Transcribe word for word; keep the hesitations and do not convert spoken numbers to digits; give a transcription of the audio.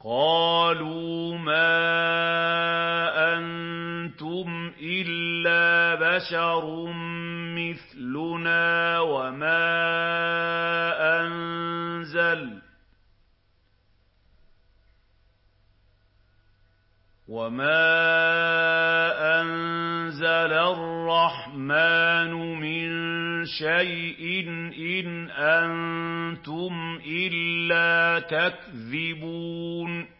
قَالُوا مَا أَنتُمْ إِلَّا بَشَرٌ مِّثْلُنَا وَمَا أَنزَلَ وَمَا أَنزَلَ الرَّحْمَٰنُ مِن شَيْءٍ إِنْ أَنتُمْ إِلَّا تَكْذِبُونَ